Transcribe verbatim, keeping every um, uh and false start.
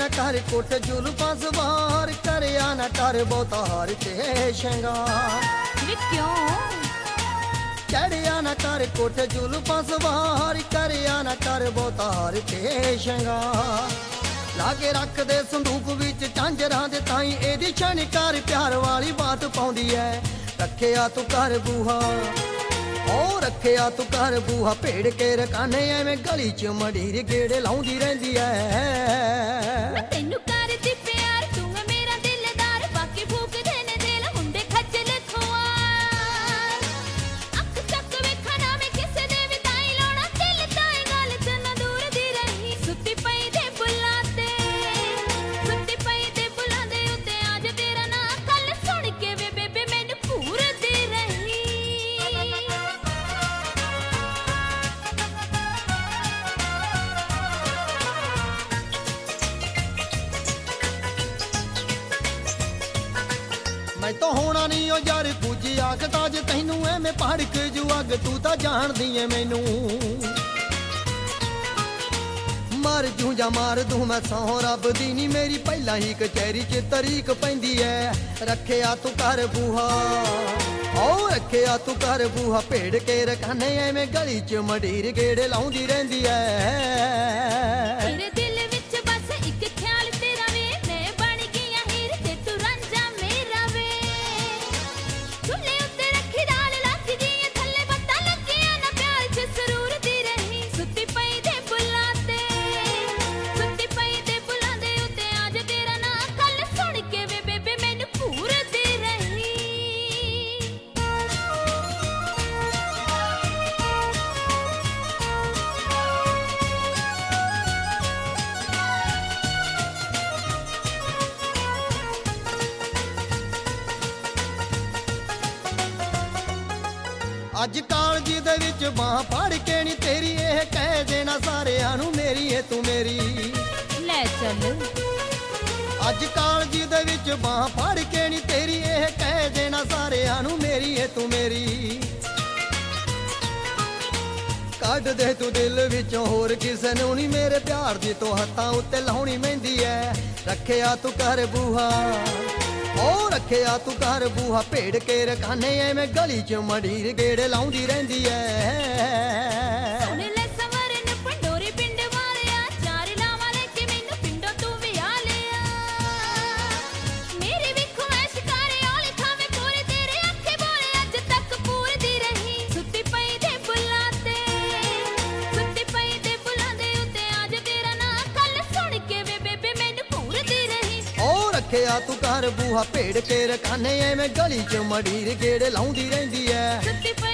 ना कर कुट जुल्फां सवार, करिया ना कर बहुता हार ते शंगार। क्यों? चढ़िया ना कर कुट जुल्फां सवार, करिया ना कर बहुता हार ते शंगार। लागे रख दे संदूक विच झांजरां दे ताई एदी छणकार प्यार वाली बात पाउंदी है। रखिया तू कर बूहा ओ रखिया तू कर बूहा, भेड़ के रकाने एवें गली च मडीर गेड़े लाउंदी रहिंदी है। तैनू करदी प्यार तू है मेरा दिलदार, बाकी फूक देने दिल मुंडे खज्जल खुआर। अख चक वेखा ना मैं किसे दे भी ताई लाउणा, दिल ताई गल च ना दूर दी रही। सुत्ती पई दे बुल्लां ते सुत्ती पई दे बुल्लां दे उत्ते आज तेरा ना, कल सुण के वे बेबे मैनू घूर दी रही। मैं तो होना नहीं ओ यार कुछ आखदा जे तैनू एवें भड़क जू अग, तू तां जाणदी ऐ मैनू। मर जू जा मार दूं मैं सौ रब दी नी, मेरी पहला ही कचहरी च तरीक पैंदी है। रखिया तू कर बूहा ओ रखिया तू कर बूहा, भेड़ के रखाने एवें गली च मडीर गेड़े लाउंदी रहिंदी है। तेरे दिल विच बस इक ख्याल तेरा वे, मैं बन गई हीर ते तू रांझा मेरा वे। चुल्हे उत्ते रखी दाल लग गई थल्ले पत्ता लगिया ना, प्यार च सरूर दी रही। सुत्ती पई दे बुल्लां ते सुत्ती पई दे बुल्लां दे उत्ते आज तेरा ना, कल सुण के वे बेबे मैनू घूर दी रही। अज कालज दे विच बांह फड़ के नी तेरी, एह कह देना सारियां नू मेरी ए तू मेरी। ले चल अज कालज दे विच बांह फड़ के नी तेरी, एह कह देना सारियां नू मेरी ए तू मेरी। कढ दे तू दिल विचों होर किसे नू नी, मेरे प्यार दी तो हत्थां उत्ते लाउणी मैंदी है। रखिया तू कर बूहा ओ रखिया तू कर बूहा, भेड़ के रखाने एवें गली च मडीर गेड़े लाउंदी रहिंदी है। सुन ले सवरन पंडोरी पिंड वालिया, चार लावां लेके मैनू पिंडों तू भी आ लिया। मेरी भी ख्वाहिश करे औले खावे पूरे, तेरे अखे बोले अज तक पूरदी रही। सुत्ती पई दे बुल्लां ते सुत्ती पई दे बुल्लां दे उत्ते आज तेरा ना, कल सुण के वे बेबे मैनू घूरदी रही। ओ रखिया तू कर बूहा, भेड़ के रखाने एवें गली च मडीर गेड़े लाउंदी रहिंदी है। सुत्ती